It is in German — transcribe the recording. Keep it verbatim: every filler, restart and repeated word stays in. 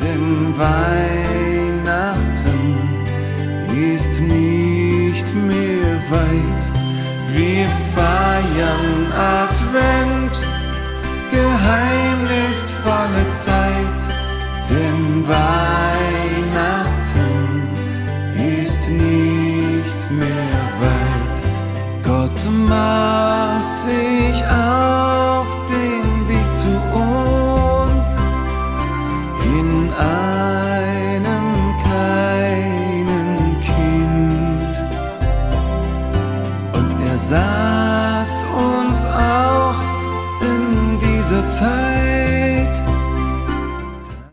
denn Weihnachten ist nicht mehr weit. Wir feiern Advent, geheimnisvolle Zeit, denn Weihnachten ist nicht mehr weit. Gott macht sich auf den Weg zu uns in einem kleinen Kind, und er sagt uns auch in dieser Zeit: